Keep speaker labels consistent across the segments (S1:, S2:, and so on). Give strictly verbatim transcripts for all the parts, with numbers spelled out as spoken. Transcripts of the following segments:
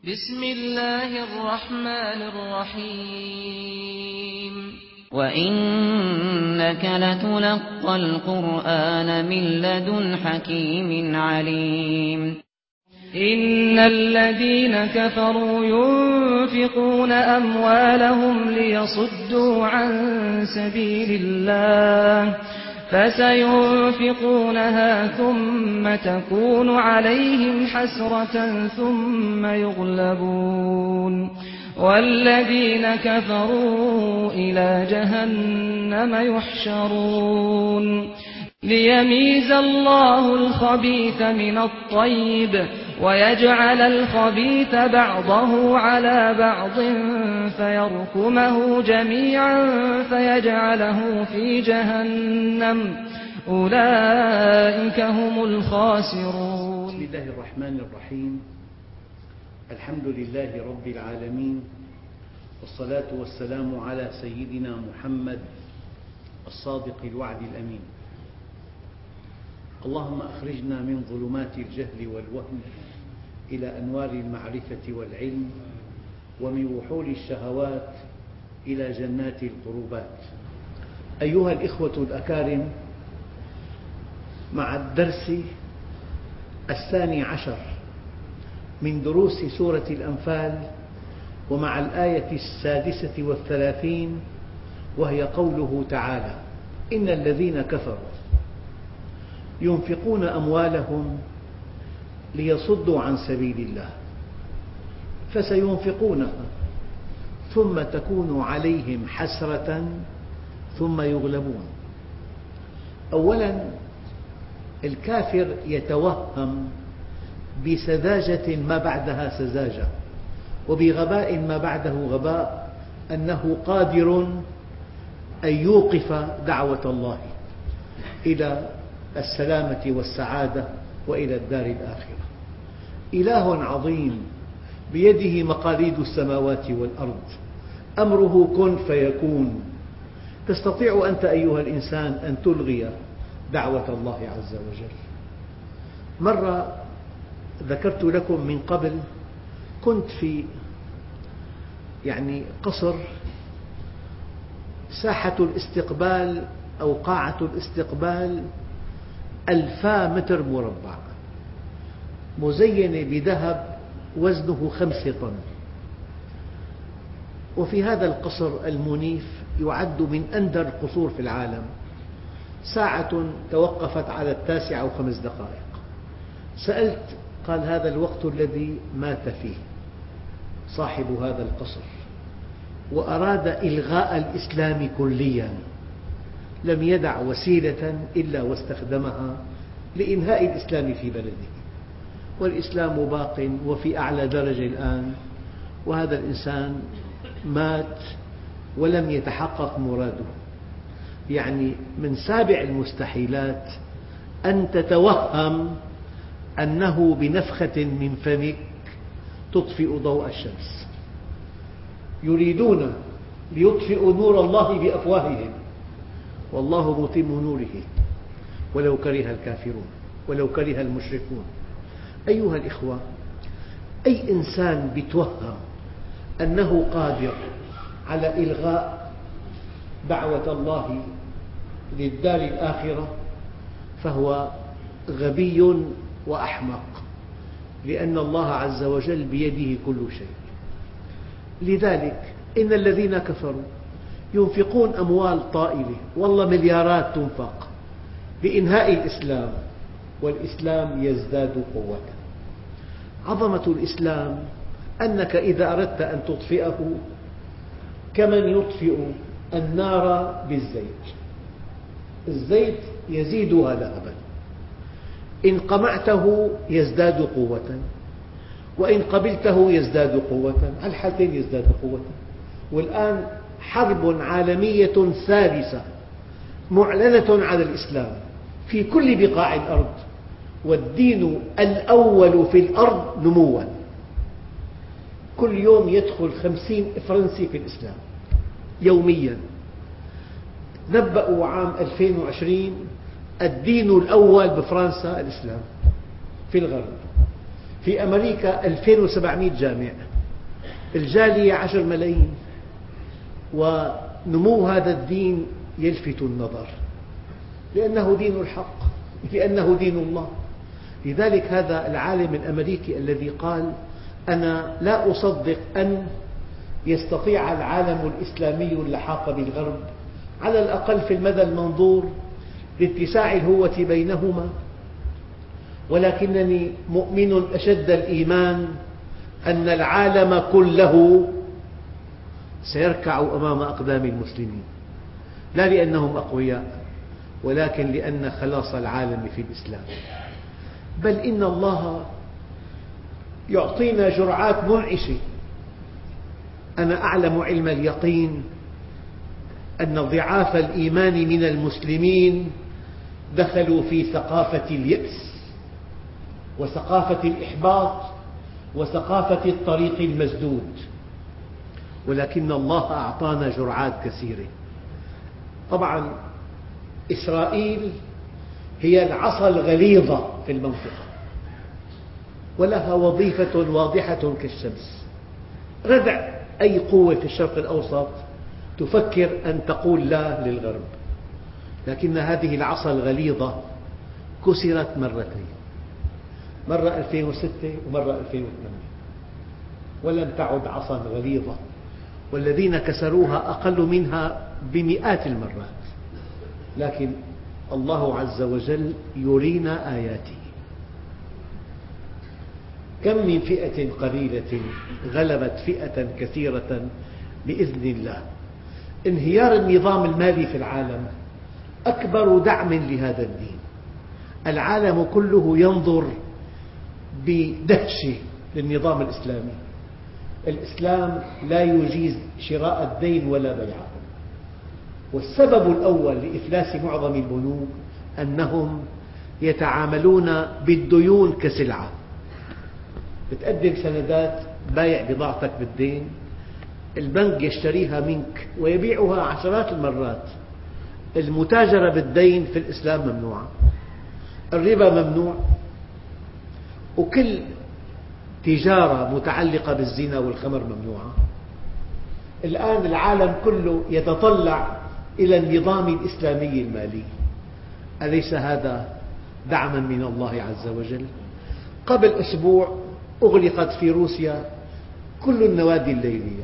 S1: بسم الله الرحمن الرحيم
S2: وإنك لتلقى القرآن من لدن حكيم عليم
S1: إن الذين كفروا ينفقون أموالهم ليصدوا عن سبيل الله فسينفقونها ثم تكون عليهم حسرة ثم يغلبون والذين كفروا إلى جهنم يحشرون ليميز الله الخبيث من الطيب ويجعل الخبيث بعضه على بعض فيركمه جميعا فيجعله في جهنم أولئك هم الخاسرون.
S3: بسم الله الرحمن الرحيم. الحمد لله رب العالمين، والصلاة والسلام على سيدنا محمد الصادق الوعد الأمين. اللهم أخرجنا من ظلمات الجهل والوهم إلى أنوار المعرفة والعلم، ومن وحول الشهوات إلى جنات القربات. أيها الإخوة الأكارم، مع الدرس الثاني عشر من دروس سورة الأنفال، ومع الآية السادسة والثلاثين، وهي قوله تعالى: إن الذين كفروا ينفقون أموالهم ليصدوا عن سبيل الله فسينفقونها ثم تكون عليهم حسرة ثم يغلبون. أولا، الكافر يتوهم بسذاجة ما بعدها سذاجة، وبغباء ما بعده غباء، أنه قادر أن يوقف دعوة الله إلى السلامة والسعادة وإلى الدار الآخرة. إله عظيم بيده مقاليد السماوات والأرض، أمره كن فيكون. تستطيع أنت أيها الإنسان أن تلغي دعوة الله عز وجل. مرة ذكرت لكم من قبل، كنت في يعني قصر، ساحة الاستقبال أو قاعة الاستقبال ألفا متر مربع، مزينة بذهب وزنه خمسة طن. وفي هذا القصر المنيف يعد من أندر القصور في العالم. ساعة توقفت على التاسعة وخمس دقائق. سألت، قال: هذا الوقت الذي مات فيه صاحب هذا القصر، وأراد إلغاء الإسلام كليا، لم يدع وسيلة إلا واستخدمها لإنهاء الإسلام في بلده، والإسلام باق وفي أعلى درجة الآن، وهذا الإنسان مات ولم يتحقق مراده. يعني من سابع المستحيلات أن تتوهم أنه بنفخة من فمك تطفئ ضوء الشمس. يريدون ليطفئوا نور الله بأفواههم والله متم نوره ولو كره الكافرون ولو كره المشركون. أيها الإخوة، أي إنسان يتوهم أنه قادر على إلغاء دعوة الله للدار الآخرة فهو غبي وأحمق، لأن الله عز وجل بيده كل شيء. لذلك إن الذين كفروا ينفقون أموال طائلة، والله مليارات تنفق لإنهاء الإسلام، والإسلام يزداد قوة. عظمة الإسلام أنك إذا أردت أن تطفئه كمن يطفئ النار بالزيت، الزيت يزيدها لهبا، إن قمعته يزداد قوة، وإن قبلته يزداد قوة، على الحالتين يزداد قوة. والآن حرب عالمية ثالثة معلنة على الإسلام في كل بقاع الأرض، والدين الأول في الأرض نموا. كل يوم يدخل خمسين فرنسي في الإسلام يوميا. نبأوا عام ألفين وعشرين الدين الأول بفرنسا الإسلام في الغرب. في أمريكا ألفين وسبعمئة جامع، الجالية عشر ملايين، ونمو هذا الدين يلفت النظر لأنه دين الحق، لأنه دين الله. لذلك هذا العالم الأمريكي الذي قال: أنا لا أصدق أن يستطيع العالم الإسلامي اللحاق بالغرب على الأقل في المدى المنظور لاتساع الهوة بينهما، ولكنني مؤمن أشد الإيمان أن العالم كله سيركع أمام أقدام المسلمين، لا لأنهم أقوياء، ولكن لأن خلاص العالم في الإسلام. بل إن الله يعطينا جرعات منعشة. أنا أعلم علم اليقين أن ضعاف الإيمان من المسلمين دخلوا في ثقافة اليأس وثقافة الإحباط وثقافة الطريق المسدود، ولكن الله أعطانا جرعات كثيرة. طبعا إسرائيل هي العصا الغليظة في المنطقة، ولها وظيفة واضحة كالشمس. ردع أي قوة في الشرق الأوسط تفكر أن تقول لا للغرب، لكن هذه العصا الغليظة كسرت مرتين، مرة ألفين وستة ومرة ألفين وثمانية، ولم تعد عصا غليظة، والذين كسروها أقل منها بمئات المرات. لكن الله عز وجل يرينا آياته. كم من فئة قليلة غلبت فئة كثيرة بإذن الله. انهيار النظام المالي في العالم أكبر دعم لهذا الدين. العالم كله ينظر بدهشة للنظام الإسلامي. الإسلام لا يجيز شراء الدين ولا بيعه، والسبب الأول لإفلاس معظم البنوك أنهم يتعاملون بالديون كسلعة. بتقدم سندات بايع بضاعتك بالدين، البنك يشتريها منك ويبيعها عشرات المرات. المتاجرة بالدين في الإسلام ممنوعة، الربا ممنوع، وكل تجارة متعلقة بالزنا والخمر ممنوعة. الآن العالم كله يتطلع إلى النظام الإسلامي المالي. أليس هذا دعما من الله عز وجل؟ قبل أسبوع أغلقت في روسيا كل النوادي الليلية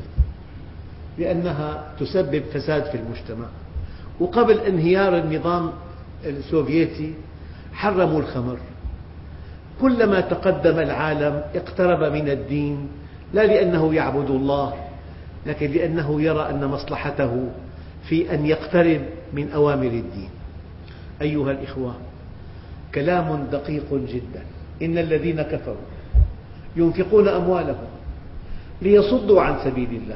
S3: لأنها تسبب فساد في المجتمع، وقبل انهيار النظام السوفيتي حرموا الخمر. كلما تقدم العالم اقترب من الدين، لا لأنه يعبد الله، لكن لأنه يرى أن مصلحته في أن يقترب من أوامر الدين. أيها الإخوة، كلام دقيق جدا. إن الذين كفروا ينفقون أموالهم ليصدوا عن سبيل الله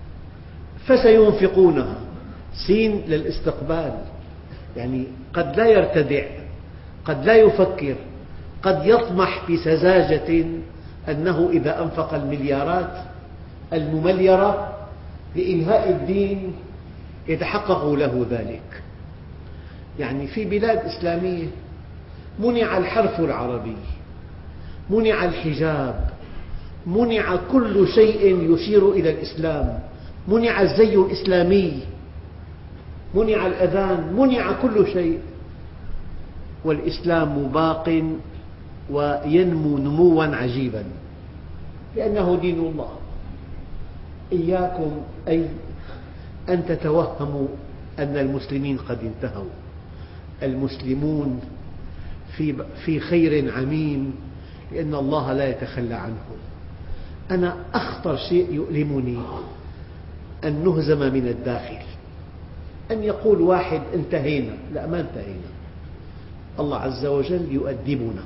S3: فسينفقونها، سين للاستقبال، يعني قد لا يرتدع، قد لا يفكر، قد يطمح بسذاجة أنه إذا أنفق المليارات الممليرة لإنهاء الدين يتحقق له ذلك. يعني في بلاد إسلامية منع الحرف العربي، منع الحجاب، منع كل شيء يشير إلى الإسلام، منع الزي الإسلامي، منع الأذان، منع كل شيء، والإسلام باق وينمو نموا عجيبا لأنه دين الله. إياكم أي أن تتوهموا أن المسلمين قد انتهوا. المسلمون في في خير عميم لأن الله لا يتخلى عنهم. أنا أخطر شيء يؤلمني أن نهزم من الداخل، أن يقول واحد انتهينا. لا، ما انتهينا. الله عز وجل يؤدبنا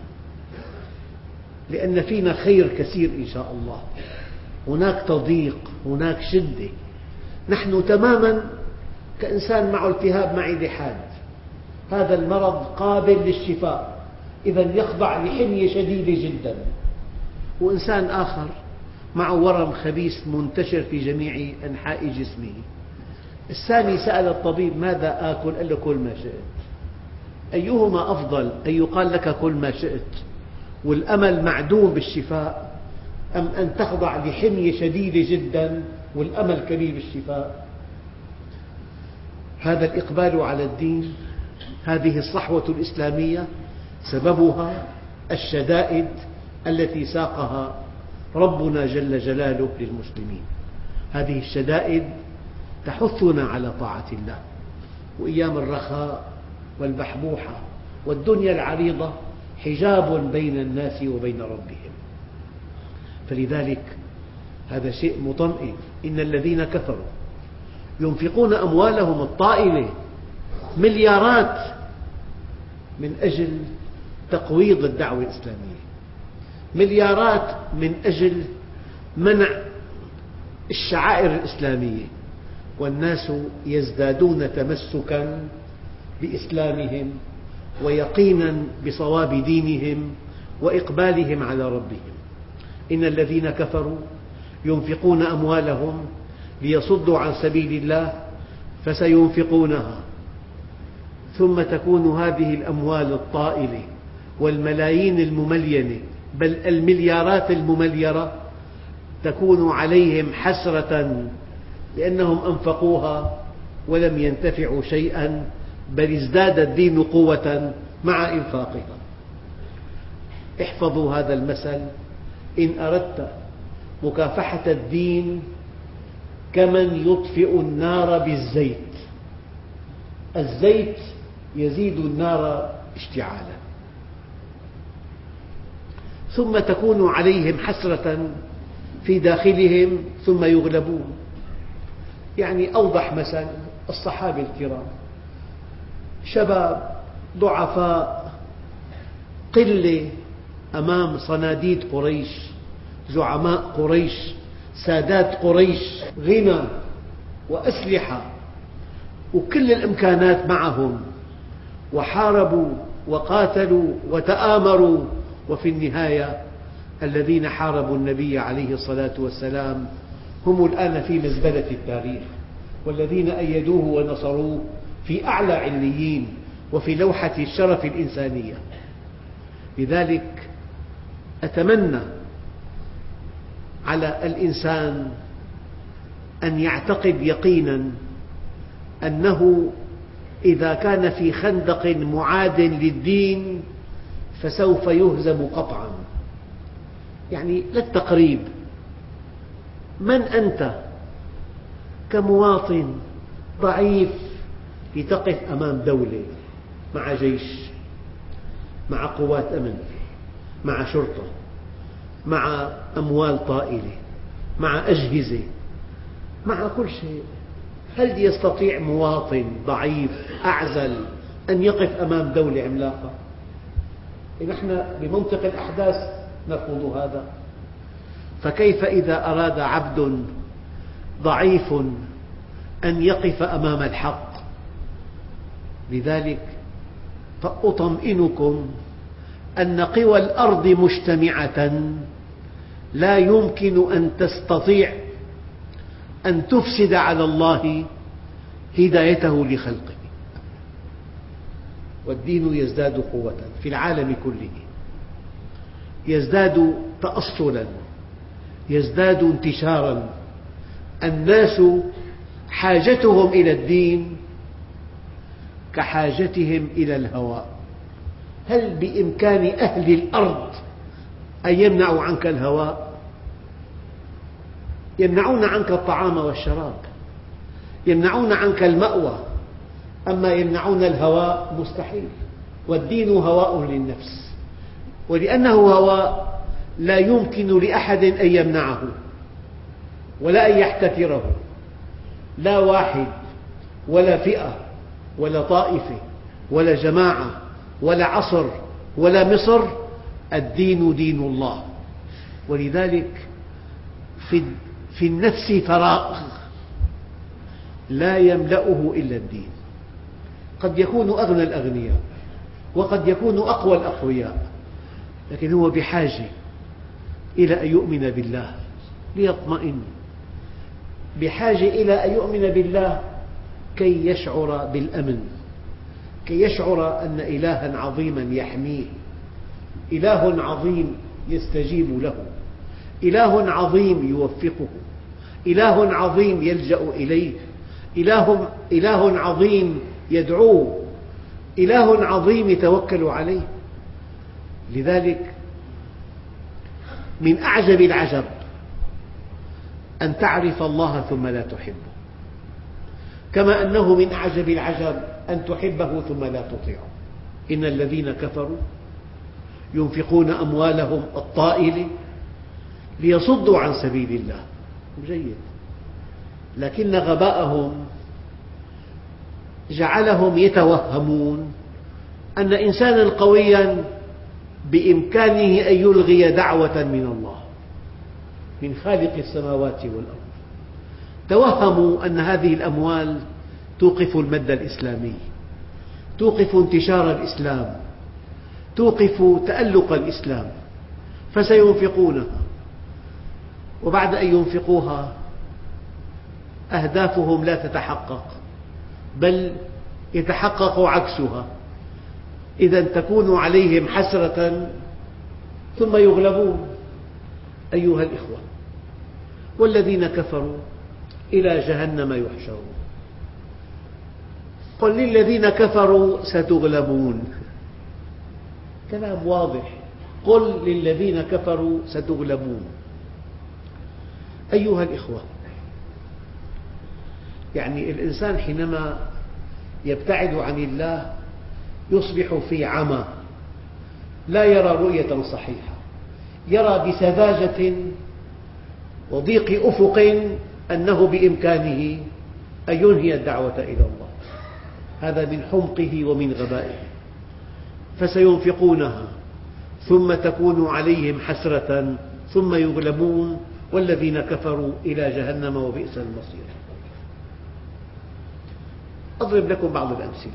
S3: لأن فينا خير كثير إن شاء الله. هناك تضييق، هناك شدة، نحن تماما كإنسان معه التهاب معدة حاد، هذا المرض قابل للشفاء، إذا يخضع لحمية شديدة جدا. وإنسان آخر معه ورم خبيث منتشر في جميع أنحاء جسمه، الثاني سأل الطبيب ماذا آكل؟ قال له كل ما شئت. أيهما أفضل، أن يقال لك كل ما شئت والأمل معدوم بالشفاء، أم أن تخضع لحمية شديدة جدا والأمل كبير بالشفاء؟ هذا الإقبال على الدين، هذه الصحوة الإسلامية سببها الشدائد التي ساقها ربنا جل جلاله للمسلمين. هذه الشدائد تحثنا على طاعة الله، وأيام الرخاء والبحبوحة والدنيا العريضة حجاب بين الناس وبين ربهم. فلذلك هذا شيء مطمئن. إن الذين كفروا ينفقون أموالهم الطائلة مليارات من أجل تقويض الدعوة الإسلامية، مليارات من أجل منع الشعائر الإسلامية، والناس يزدادون تمسكا بإسلامهم ويقينا بصواب دينهم وإقبالهم على ربهم. إن الذين كفروا ينفقون أموالهم ليصدوا عن سبيل الله فسينفقونها ثم تكون هذه الأموال الطائلة والملايين المملينة بل المليارات الممليرة تكون عليهم حسرة لأنهم أنفقوها ولم ينتفعوا شيئا، بل ازداد الدين قوة مع إنفاقها. احفظوا هذا المثل: إن أردت مكافحة الدين كمن يطفئ النار بالزيت، الزيت يزيد النار اشتعالا، ثم تكون عليهم حسرة في داخلهم ثم يغلبون. يعني أوضح مثل الصحابة الكرام، شباب ضعفاء قلة أمام صناديد قريش، زعماء قريش، سادات قريش، غنى وأسلحة وكل الإمكانات معهم، وحاربوا وقاتلوا وتآمروا، وفي النهاية الذين حاربوا النبي عليه الصلاة والسلام هم الآن في مزبلة التاريخ، والذين أيدوه ونصروه في أعلى عليين وفي لوحة الشرف الإنسانية. لذلك أتمنى على الإنسان أن يعتقد يقينا أنه إذا كان في خندق معاد للدين فسوف يهزم قطعا. يعني للتقريب، من أنت كمواطن ضعيف لتقف أمام دولة مع جيش، مع قوات أمن، مع شرطة، مع أموال طائلة، مع أجهزة، مع كل شيء؟ هل يستطيع مواطن ضعيف أعزل أن يقف أمام دولة عملاقة؟ نحن بمنطق الأحداث نرفض هذا، فكيف إذا أراد عبد ضعيف أن يقف أمام الحق؟ لذلك فأطمئنكم أن قوى الأرض مجتمعة لا يمكن أن تستطيع أن تفسد على الله هدايته لخلقه، والدين يزداد قوة في العالم كله، يزداد تأصلاً، يزداد انتشاراً. الناس حاجتهم إلى الدين كحاجتهم إلى الهواء. هل بإمكان أهل الأرض أن يمنعوا عنك الهواء؟ يمنعون عنك الطعام والشراب، يمنعون عنك المأوى، أما يمنعون الهواء مستحيل. والدين هواء للنفس، ولأنه هواء لا يمكن لأحد أن يمنعه ولا أن يحتكره، لا واحد ولا فئة ولا طائفة ولا جماعة ولا عصر ولا مصر. الدين دين الله. ولذلك في النفس فراغ لا يملأه إلا الدين. قد يكون أغنى الأغنياء وقد يكون أقوى الأقوياء، لكن هو بحاجة إلى أن يؤمن بالله ليطمئن، بحاجة إلى أن يؤمن بالله كي يشعر بالأمن، كي يشعر أن إلها عظيما يحميه، إله عظيم يستجيب له، إله عظيم يوفقه، إله عظيم يلجأ إليه، إله, إله عظيم يدعوه، إله عظيم يتوكل عليه. لذلك من أعجب العجب أن تعرف الله ثم لا تحبه، كما أنه من أعجب العجب أن تحبه ثم لا تطيعه. إن الذين كفروا ينفقون أموالهم الطائلة ليصدوا عن سبيل الله. جيد، لكن غباءهم جعلهم يتوهمون أن إنسانا قويا بإمكانه أن يلغي دعوة من الله، من خالق السماوات والأرض. توهموا أن هذه الأموال توقف المد الإسلامي، توقف انتشار الإسلام، توقف تألق الإسلام، فسينفقونها، وبعد أن ينفقوها أهدافهم لا تتحقق، بل يتحقق عكسها. إذن تكون عليهم حسرة ثم يغلبون. أيها الإخوة، والذين كفروا إلى جهنم يحشرون. قل للذين كفروا ستغلبون، كلام واضح، قل للذين كفروا ستغلبون. أيها الإخوة، يعني الإنسان حينما يبتعد عن الله يصبح في عمى، لا يرى رؤية صحيحة، يرى بسذاجة وضيق أفق أنه بإمكانه أن ينهي الدعوة إلى الله. هذا من حمقه ومن غبائه. فسينفقونها ثم تكون عليهم حسرة ثم يغلبون والذين كفروا إلى جهنم وبئس المصير. أضرب لكم بعض الأمثلة.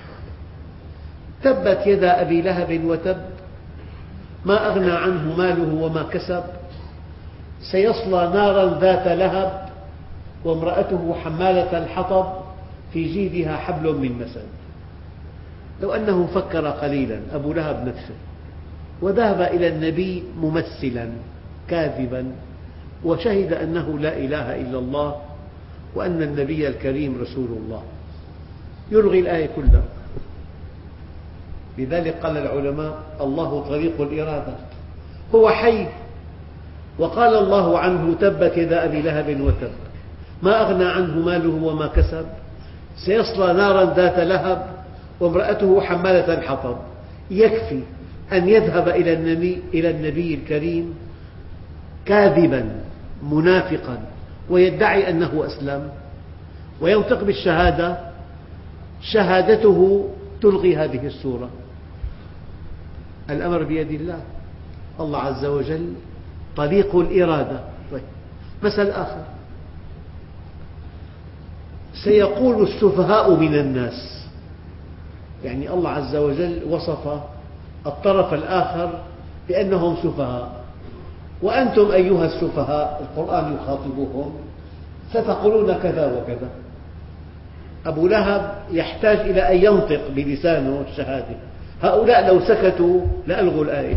S3: تبت يدا أبي لهب وتب، ما أغنى عنه ماله وما كسب، سيصلى نارا ذات لهب وامرأته حمالة الحطب في جيدها حبل من مسد. لو أنه فكر قليلا أبو لهب نفسه وذهب إلى النبي ممثلا كاذبا وشهد أنه لا إله إلا الله وأن النبي الكريم رسول الله، يلغي الآية كلها. لذلك قال العلماء: الله طريق الإرادة، هو حي. وقال الله عنه: تبت يدا أبي لهب وتب، ما أغنى عنه ماله وما كسب، سيصلى نارا ذات لهب وامرأته حمالة الحطب. يكفي أن يذهب إلى النبي, إلى النبي الكريم كاذبا منافقا ويدعي أنه أسلم وينطق بالشهادة، شهادته تلغي هذه السورة. الأمر بيد الله، الله عز وجل طريق الإرادة. طيب، مثل آخر: سيقول السفهاء من الناس، يعني الله عز وجل وصف الطرف الآخر بأنهم سفهاء، وأنتم أيها السفهاء القرآن يخاطبهم ستقولون كذا وكذا. أبو لهب يحتاج إلى أن ينطق بلسانه الشهادة، هؤلاء لو سكتوا لألغوا الآية.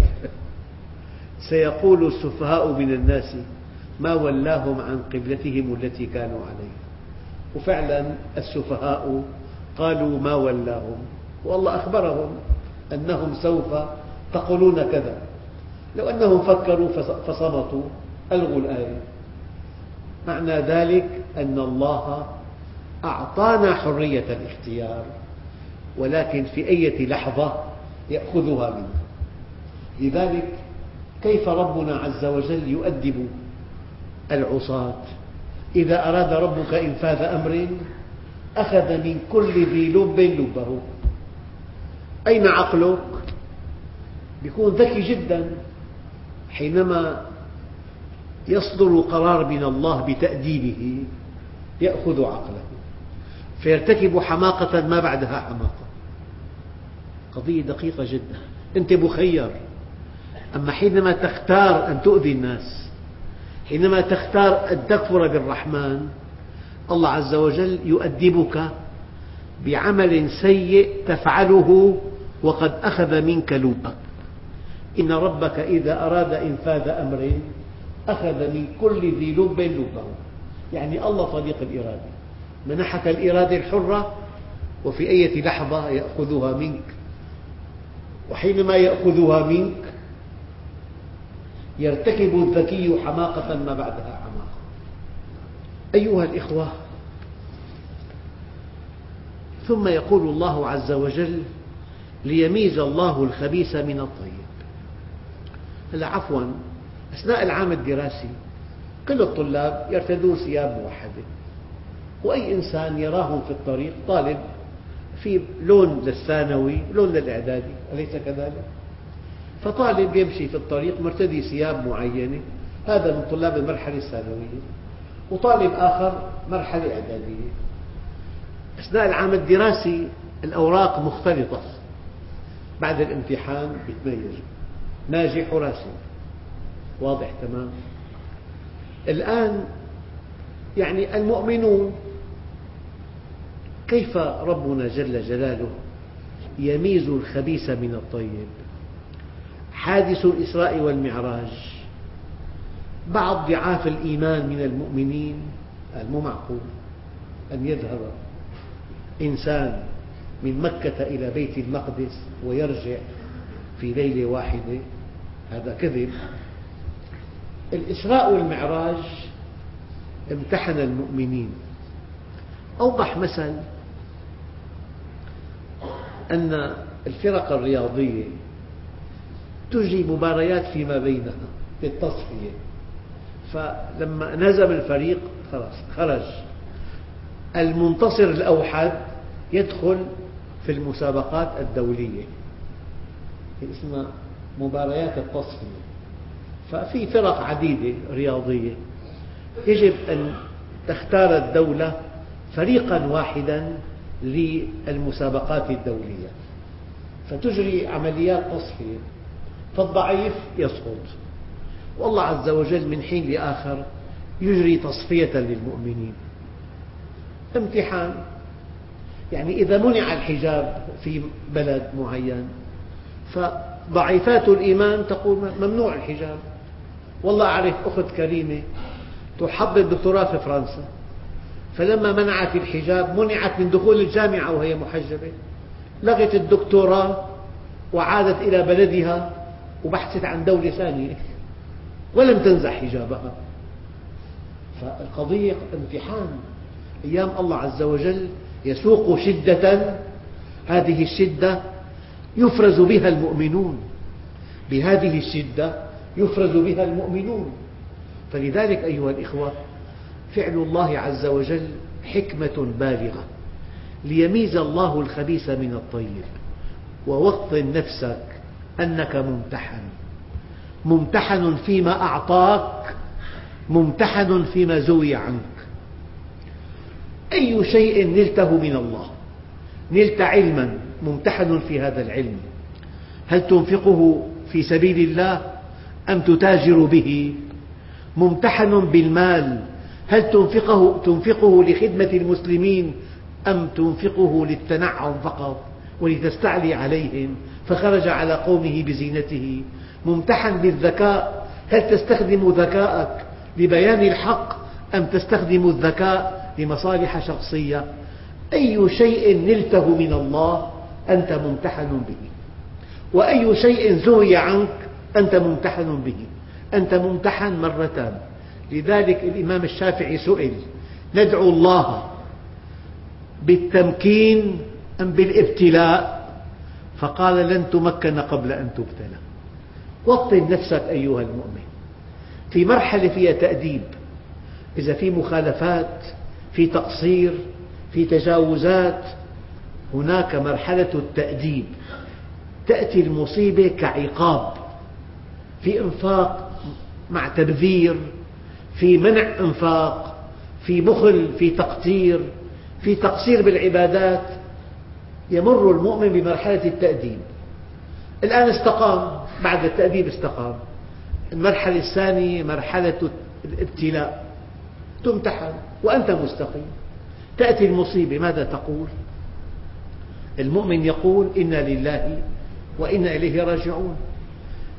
S3: سيقول السفهاء من الناس ما ولاهم عن قبلتهم التي كانوا عليها. وفعلا السفهاء قالوا ما ولاهم، والله أخبرهم أنهم سوف تقولون كذا. لو أنهم فكروا فصمتوا ألغوا الآية. معنى ذلك أن الله أعطانا حرية الاختيار، ولكن في أي لحظة يأخذها منا. لذلك كيف ربنا عز وجل يؤدب العصاة؟ إذا أراد ربك إنفاذ أمر أخذ من كل ذي لب لبه. أين عقلك؟ يكون ذكي جدا حينما يصدر قرار من الله بتأديبه، يأخذ عقله فيرتكب حماقة ما بعدها حماقة. قضية دقيقة جدا. أنت مخير، أما حينما تختار أن تؤذي الناس، حينما تختار أن تكفر بالرحمن، الله عز وجل يؤدبك بعمل سيء تفعله وقد أخذ منك لبك. إن ربك إذا أراد إنفاذ أمر أخذ من كل ذي لب لبه، يعني الله طليق الإرادة، منحك الإرادة الحرة وفي أي لحظة يأخذها منك، وحينما يأخذها منك يرتكب الذكي حماقة ما بعدها حماقة. أيها الإخوة، ثم يقول الله عز وجل: ليميز الله الخبيث من الطيب. هلا عفوا، أثناء العام الدراسي كل الطلاب يرتدون ثياب موحدة، وأي إنسان يراهم في الطريق طالب في لون للثانوي لون للإعدادي، أليس كذلك؟ فطالب يمشي في الطريق مرتدي ثياب معينة، هذا من طلاب المرحلة الثانوية، وطالب آخر مرحلة إعدادية. أثناء العام الدراسي الأوراق مختلطة، بعد الامتحان يتميزوا ناجح وراسب، واضح تمام. الآن يعني المؤمنون كيف ربنا جل جلاله يميز الخبيث من الطيب؟ حادث الإسراء والمعراج، بعض ضعاف الإيمان من المؤمنين مو معقول أن يذهب إنسان من مكة إلى بيت المقدس ويرجع في ليلة واحدة، هذا كذب. الإسراء والمعراج امتحن المؤمنين. أوضح مثل أن الفرق الرياضية تجري مباريات فيما بينها للتصفية، فلما نزم الفريق خلاص خرج، المنتصر الأوحد يدخل في المسابقات الدولية اسمها مباريات التصفية. ففي فرق عديدة رياضية، يجب أن تختار الدولة فريقا واحدا للمسابقات الدولية، فتجري عمليات تصفية، فالضعيف يسقط، والله عز وجل من حين لآخر يجري تصفية للمؤمنين. امتحان، يعني إذا منع الحجاب في بلد معين فضعيفات الإيمان تقول ممنوع الحجاب. والله أعرف أخت كريمة تحضر دكتوراه في فرنسا، فلما منعت الحجاب منعت من دخول الجامعة وهي محجبة، لغت الدكتوراه وعادت إلى بلدها وبحثت عن دولة ثانية ولم تنزع حجابها. فالقضية امتحان، أيام الله عز وجل يسوق شدة، هذه الشدة يفرز بها المؤمنون، بهذه الشدة يفرز بها المؤمنون. فلذلك أيها الإخوة، فعل الله عز وجل حكمة بالغة، ليميز الله الخبيث من الطيب. ووطن نفسك أنك ممتحن، ممتحن فيما أعطاك، ممتحن فيما زوي عنك. أي شيء نلته من الله، نلت علما، ممتحن في هذا العلم، هل تنفقه في سبيل الله أم تتاجر به؟ ممتحن بالمال، هل تنفقه, تنفقه لخدمة المسلمين أم تنفقه للتنعم فقط ولتستعلي عليهم؟ فخرج على قومه بزينته. ممتحن بالذكاء، هل تستخدم ذكاءك لبيان الحق أم تستخدم الذكاء لمصالح شخصية؟ أي شيء نلته من الله أنت ممتحن به، وأي شيء زوي عنك أنت ممتحن به. أنت ممتحن مرتان. لذلك الإمام الشافعي سئل: ندعو الله بالتمكين أم بالابتلاء؟ فقال: لن تمكن قبل أن تبتلى. وطن نفسك أيها المؤمن في مرحلة فيها تأديب، إذا في مخالفات، في تقصير، في تجاوزات، هناك مرحلة التأديب، تأتي المصيبة كعقاب، في إنفاق مع تبذير، في منع إنفاق، في بخل، في تقتير، في تقصير بالعبادات، يمر المؤمن بمرحلة التأديب. الآن استقام، بعد التأديب استقام. المرحلة الثانية مرحلة الابتلاء، تمتحن وأنت مستقيم، تأتي المصيبة، ماذا تقول؟ المؤمن يقول: إنا لله وإنا إليه راجعون.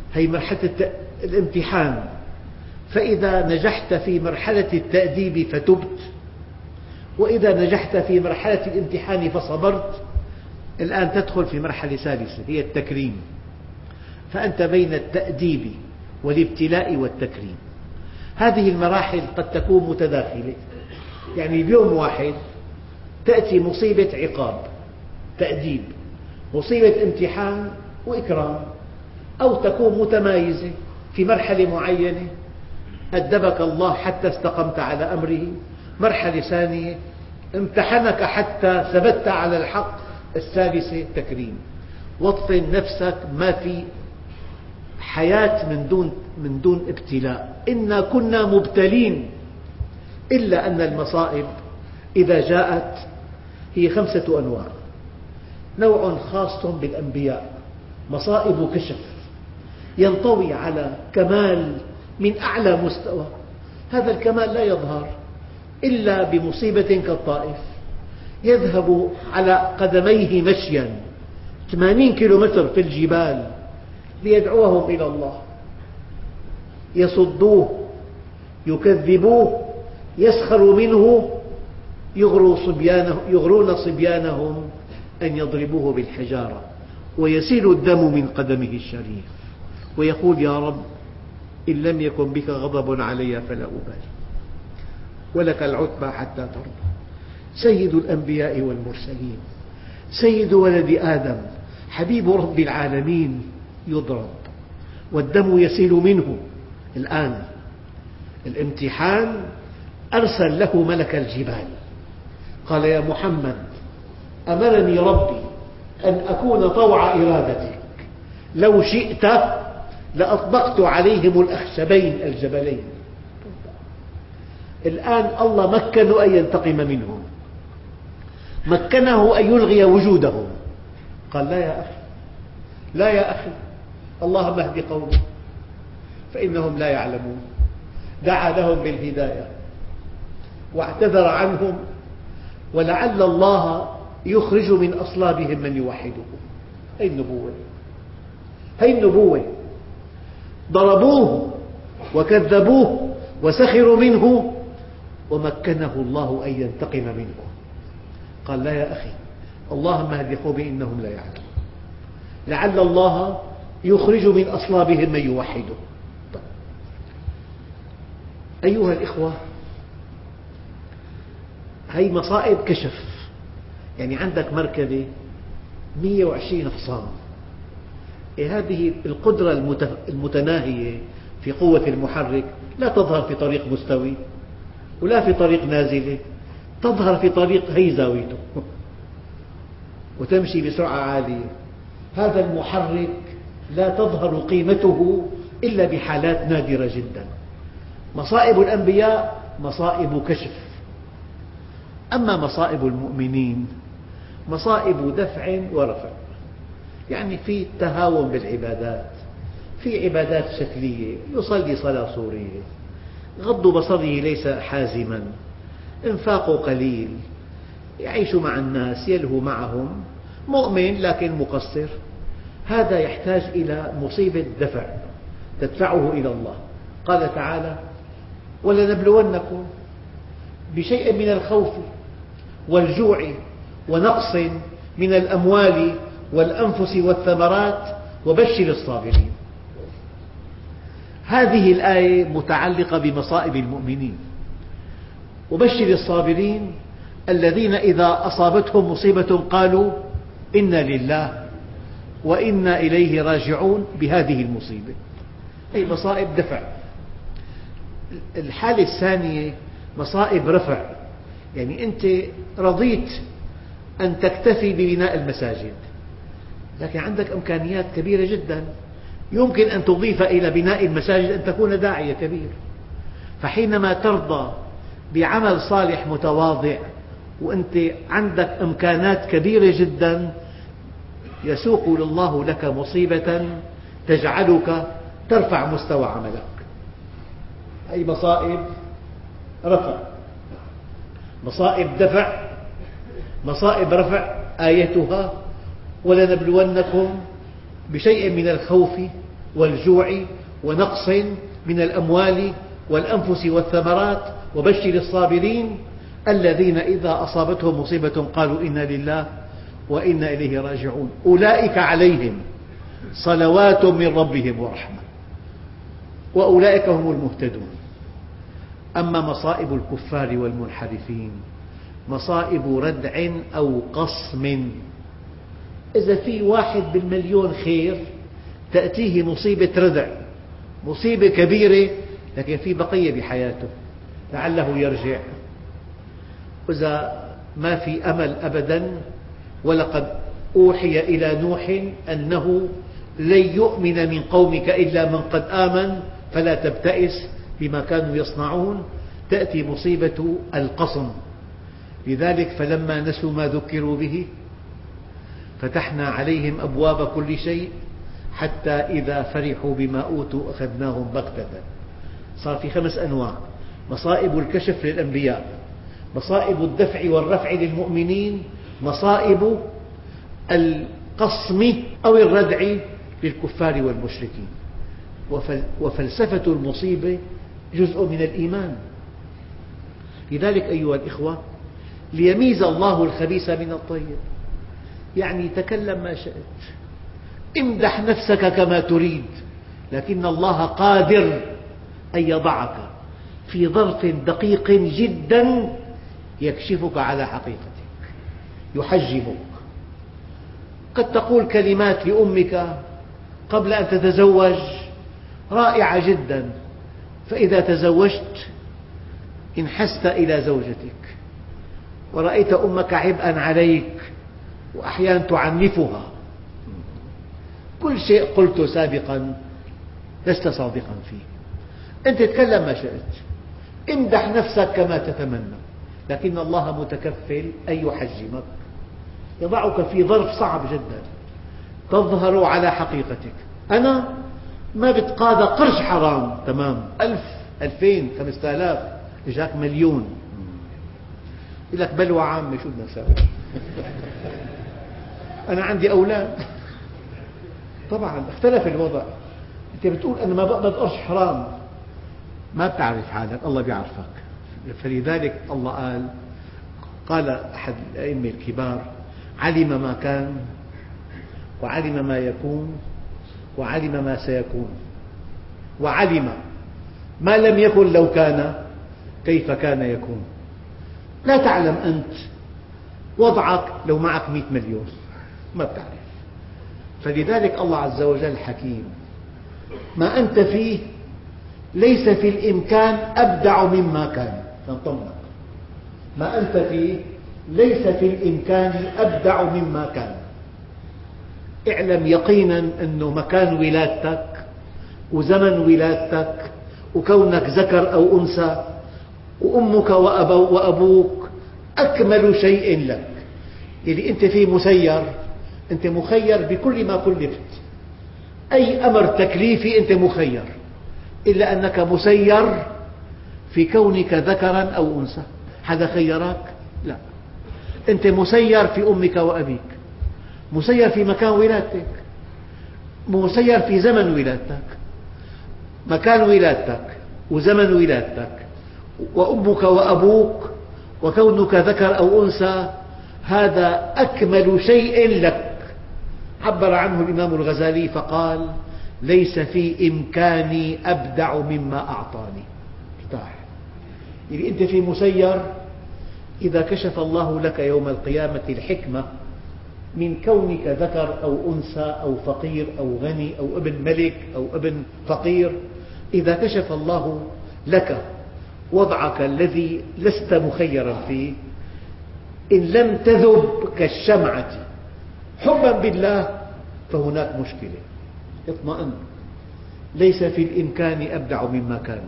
S3: هي مرحلة الامتحان، فإذا نجحت في مرحلة التأديب فتبت، وإذا نجحت في مرحلة الامتحان فصبرت، الآن تدخل في مرحلة ثالثة هي التكريم. فأنت بين التأديب والابتلاء والتكريم. هذه المراحل قد تكون متداخلة، يعني بيوم واحد تأتي مصيبة عقاب تأديب، مصيبة امتحان وإكرام، أو تكون متمايزة في مرحلة معينة أدبك الله حتى استقمت على أمره، مرحلة ثانية امتحنك حتى ثبت على الحق، الثالثة تكريم. واطفن نفسك، ما في حياة من دون من دون ابتلاء، إنا كنا مبتلين. إلا أن المصائب إذا جاءت هي خمسة أنواع. نوع خاص بالأنبياء، مصائب كشف، ينطوي على كمال من أعلى مستوى. هذا الكمال لا يظهر إلا بمصيبة كالطائف، يذهب على قدميه مشيا ثمانين كيلومتر في الجبال ليدعوهم إلى الله، يصدوه، يكذبوه، يسخروا منه، يغرون صبيانهم أن يضربوه بالحجارة، ويسيل الدم من قدمه الشريف، ويقول يا رب إن لم يكن بك غضب علي فلا أبالي، ولك العتبى حتى ترضى. سيد الأنبياء والمرسلين، سيد ولد آدم، حبيب رب العالمين، يضرب والدم يسيل منه. الآن الامتحان أرسل له ملك الجبال، قال يا محمد أمرني ربي أن أكون طوع إرادتك، لو شئت لأطبقت عليهم الأخشبين الجبلين. الآن الله مكنه أن ينتقم منهم، مكنه أن يلغي وجودهم. قال لا يا أخي، لا يا أخي، اللهم اهد قومي فإنهم لا يعلمون. دعا لهم بالهداية واعتذر عنهم، ولعل الله يخرج من أصلابهم من يوحده. هذه النبوة، هذه النبوة. ضربوه وكذبوه وسخروا منه، ومكنه الله أن ينتقم منهم. قال لا يا أخي، اللهم اهد قومي إنهم لا يعلمون. لعل الله يخرج من أصلابهم من يوحده. أيها الإخوة، هذه مصائب كشف. يعني عندك مركبة مئة وعشرين حصان، هذه القدرة المتناهية في قوة المحرك لا تظهر في طريق مستوي ولا في طريق نازلة، تظهر في طريق هي زاويته وتمشي بسرعة عالية. هذا المحرك لا تظهر قيمته إلا بحالات نادرة جدا. مصائب الأنبياء مصائب كشف. أما مصائب المؤمنين مصائب دفع ورفع. يعني في تهاون بالعبادات، في عبادات شكلية، يصلي صلاة صورية، غض بصره ليس حازما، انفاقه قليل، يعيش مع الناس، يلهو معهم، مؤمن لكن مقصر. هذا يحتاج إلى مصيبة دفع تدفعه إلى الله. قال تعالى ولنبلونكم بشيء من الخوف والجوع ونقص من الأموال والأنفس والثمرات وبشر الصابرين. هذه الآية متعلقة بمصائب المؤمنين. وبشر الصابرين الذين إذا أصابتهم مصيبة قالوا إنا لله وإنا إليه راجعون بهذه المصيبة. أي مصائب دفع. الحالة الثانية مصائب رفع. يعني أنت رضيت أن تكتفي ببناء المساجد، لكن عندك إمكانيات كبيرة جدا، يمكن أن تضيف إلى بناء المساجد أن تكون داعية كبير. فحينما ترضى بعمل صالح متواضع وأنت عندك إمكانات كبيرة جدا، يسوق الله لك مصيبة تجعلك ترفع مستوى عملك. أي مصائب رفع. مصائب دفع، مصائب رفع آيتها ولنبلونكم بشيء من الخوف والجوع ونقص من الأموال والأنفس والثمرات وبشر الصابرين الذين إذا أصابتهم مصيبة قالوا إنا لله وإنا إليه راجعون أولئك عليهم صلوات من ربهم ورحمة وأولئك هم المهتدون. أما مصائب الكفار والمنحرفين مصائب ردع أو قصم. إذا في واحد بالمليون خير تأتيه مصيبة ردع، مصيبة كبيرة لكن في بقية بحياته لعله يرجع. إذا ما في أمل أبدا، ولقد أوحي إلى نوح أنه لن يؤمن من قومك إلا من قد آمن فلا تبتئس بما كانوا يصنعون، تأتي مصيبة القصم. لذلك فلما نسوا ما ذكروا به فتحنا عليهم أبواب كل شيء حتى إذا فرحوا بما أوتوا أخذناهم بغتة. صار في خمس أنواع: مصائب الكشف للأنبياء، مصائب الدفع والرفع للمؤمنين، مصائب القصم أو الردع للكفار والمشركين. وفلسفة المصيبة جزء من الإيمان. لذلك أيها الإخوة ليميز الله الخبيث من الطيب، يعني تكلم ما شئت، امدح نفسك كما تريد، لكن الله قادر أن يضعك في ظرف دقيق جدا يكشفك على حقيقتك، يحجمك. قد تقول كلمات لأمك قبل أن تتزوج رائعة جدا، فإذا تزوجت انحست إلى زوجتك ورأيت أمك عبئا عليك وأحيانا تعنفها، كل شيء قلته سابقا لست صادقا فيه. أنت تكلم ما شئت، امدح نفسك كما تتمنى، لكن الله متكفل أن يحجمك، يضعك في ظرف صعب جدا تظهر على حقيقتك. أنا ما بتقاضى قرش حرام، تمام، ألف ألفين خمسة آلاف إجاك مليون، يقول لك بلوى عامة شو بدنا نسوي؟ أنا عندي أولاد، طبعا اختلف الوضع. أنت بتقول أنا ما بقبض قرش حرام، ما بتعرف حالك، الله بيعرفك. فلذلك الله قال قال أحد الأئمة الكبار: علم ما كان وعلم ما يكون وعلم ما سيكون، وعلم ما لم يكن لو كان كيف كان يكون. لا تعلم أنت وضعك لو معك مئة مليون، ما بتعرف. فلذلك الله عز وجل حكيم. ما أنت فيه ليس في الإمكان أبدع مما كان، تنطمنك. ما أنت فيه ليس في الإمكان أبدع مما كان. اعلم يقينا أنه مكان ولادتك وزمن ولادتك وكونك ذكر أو أنثى وأمك وأبوك أكمل شيء لك. اللي أنت فيه مسير، أنت مخير بكل ما كلفت، أي أمر تكليفي أنت مخير، إلا أنك مسير في كونك ذكرا أو أنثى. حدا خيرك؟ لا. أنت مسير في أمك وأبيك، مسير في مكان ولادتك، مسير في زمن ولادتك. مكان ولادتك وزمن ولادتك وأمك وأبوك وكونك ذكر أو أنثى، هذا أكمل شيء لك. عبر عنه الإمام الغزالي فقال: ليس في إمكاني أبدع مما أعطاني. ارتاح. يعني أنت في مسير. إذا كشف الله لك يوم القيامة الحكمة من كونك ذكر أو أنثى أو فقير أو غني أو ابن ملك أو ابن فقير، إذا كشف الله لك وضعك الذي لست مخيرا فيه، إن لم تذب كالشمعة حبا بالله فهناك مشكلة. اطمئن، ليس في الإمكان أبدع مما كان.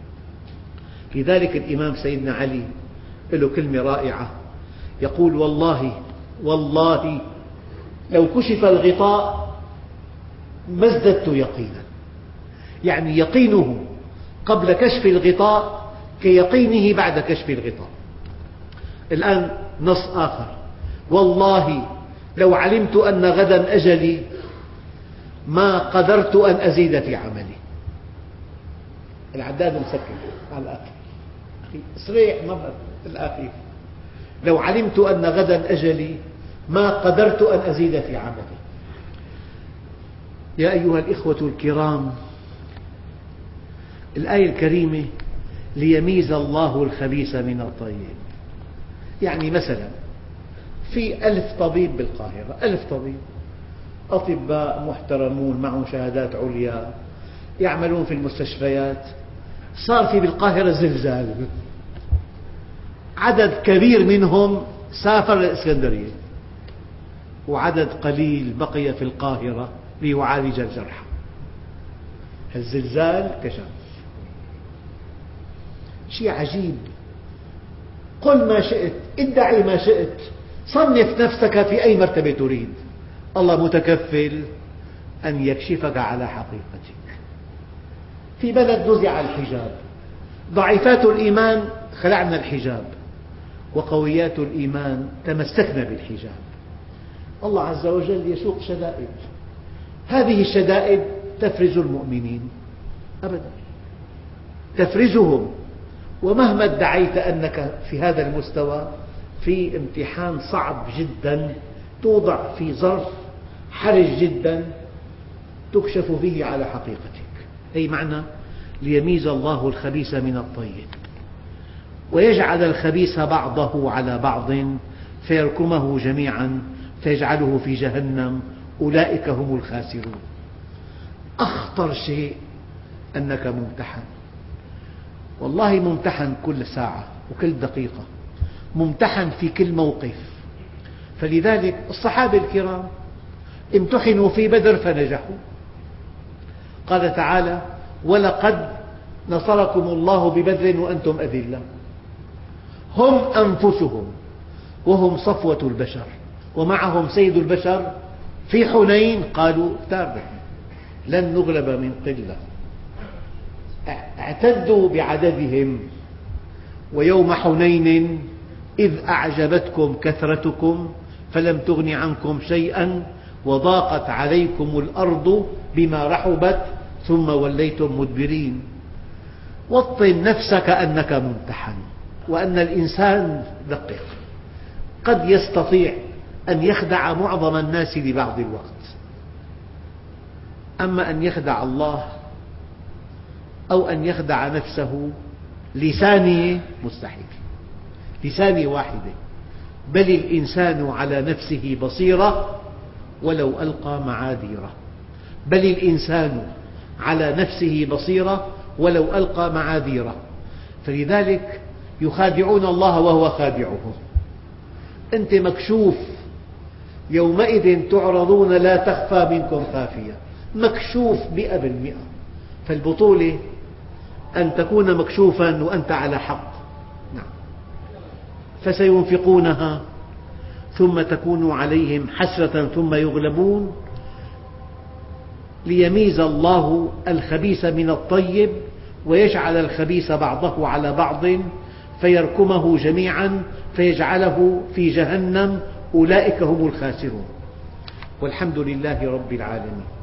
S3: لذلك الإمام سيدنا علي له كلمة رائعة، يقول: والله والله لو كشف الغطاء ما ازددت يقينا. يعني يقينه قبل كشف الغطاء كيقينه بعد كشف الغطاء. الآن نص آخر: والله لو علمت أن غدا أجلي ما قدرت أن أزيد في عملي. العداد مسكر على الآخر، صريح مرة الآخر، لو علمت أن غدا أجلي ما قدرت أن أزيد في عملي. يا أيها الإخوة الكرام، الآية الكريمة ليميز الله الخبيث من الطيب. يعني مثلا في ألف طبيب بالقاهرة، ألف طبيب، أطباء محترمون معهم شهادات عليا يعملون في المستشفيات. صار في بالقاهرة زلزال، عدد كبير منهم سافر للإسكندرية وعدد قليل بقي في القاهرة ليعالج الجرحى. الزلزال كشف شيء عجيب. قل ما شئت، ادعي ما شئت، صنف نفسك في أي مرتبة تريد، الله متكفل أن يكشفك على حقيقتك. في بلد نزع الحجاب، ضعيفات الإيمان خلعن الحجاب، وقويات الإيمان تمسكن بالحجاب. الله عز وجل يسوق شدائد، هذه الشدائد تفرز المؤمنين أبدا، تفرزهم. ومهما ادعيت أنك في هذا المستوى، في امتحان صعب جدا توضع في ظرف حرج جدا تكشف به على حقيقتك. أي معنى ليميز الله الخبيث من الطيب ويجعل الخبيث بعضه على بعض فيركمه جميعا فيجعله في جهنم أولئك هم الخاسرون. أخطر شيء أنك ممتحن، والله ممتحن كل ساعة وكل دقيقة، ممتحن في كل موقف. فلذلك الصحابة الكرام امتحنوا في بدر فنجحوا. قال تعالى: ولقد نصركم الله ببدر وأنتم أذلة. هم أنفسهم وهم صفوة البشر ومعهم سيد البشر في حنين قالوا افترض لن نغلب من قلة، اعتدوا بعددهم. ويوم حنين إذ أعجبتكم كثرتكم فلم تغن عنكم شيئا وضاقت عليكم الأرض بما رحبت ثم وليتم مدبرين. وطن نفسك أنك ممتحن، وأن الإنسان دقيق قد يستطيع أن يخدع معظم الناس لبعض الوقت، أما أن يخدع الله أو أن يخدع نفسه لثانية مستحيل، لثانية واحدة. بل الإنسان على نفسه بصيرة ولو ألقى معاذيره. بل الإنسان على نفسه بصيرة ولو ألقى معاذيره. فلذلك يخادعون الله وهو خادعهم. أنت مكشوف، يومئذ تعرضون لا تخفى منكم خافية، مكشوف مئة بالمئة. فالبطولة أن تكون مكشوفا وأنت على حق. نعم. فسينفقونها ثم تكون عليهم حسرة ثم يغلبون ليميز الله الخبيث من الطيب ويجعل الخبيث بعضه على بعض فيركمه جميعا فيجعله في جهنم أولئك هم الخاسرون. والحمد لله رب العالمين.